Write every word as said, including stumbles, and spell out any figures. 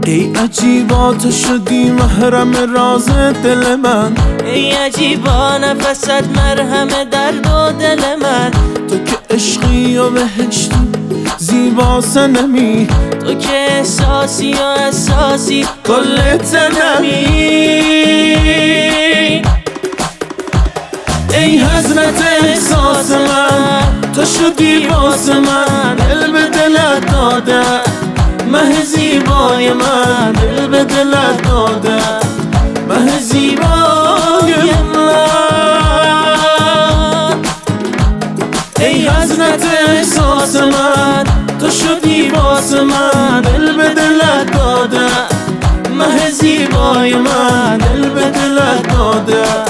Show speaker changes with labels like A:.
A: ای عجیبا تو شدی محرم راز دل من،
B: ای عجیبا نفست مرهم درد و دل من.
A: تو که عشقی و بهشتی زیبا سنمی،
B: تو که احساسی و اساسی
A: کل تنمی. ای حضرت احساس من تو شدی واسه من، دل به دلت داده مه زیبای من، دل به دلت داده مه زیبای من. ای حضرت احساس من تو شدی واسه من، دل به دلت داده مه زیبای من، دل به دلت داده